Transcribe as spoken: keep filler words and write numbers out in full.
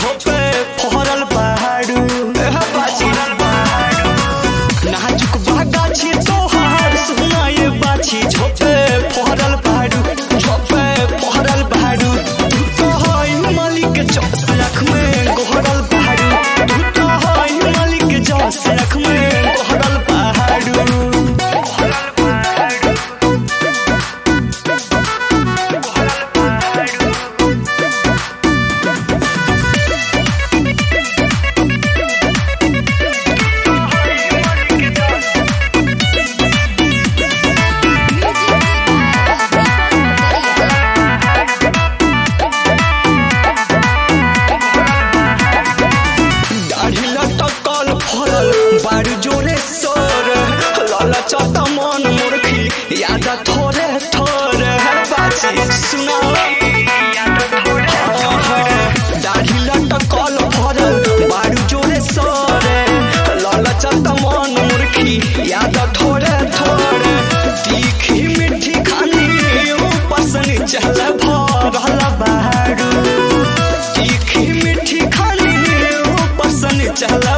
झोपे फहरल पहाड़ू बाची नाजुक बागा छी तोहार सुना ये बाची झोपे फहरल पहाड़ू झोपे फहरल पहाड़ू तू तो हई मालिक चौस रख में गोहरल पहाड़ू तू तो हई मालिक चौस रख में गोहरल पहाड़ू बारू जोरे सोर लाला चाता मन मुर्खी याद थोड़े थोड़े बाची सुना दाढ़ी लटकल भरल बारू जोरे सोर लाला चाता मन मुर्खी याद थोड़े थोड़े तीखी मीठी खानी पसंद चल भरल बारू तीखी मीठी खानी पसंद चल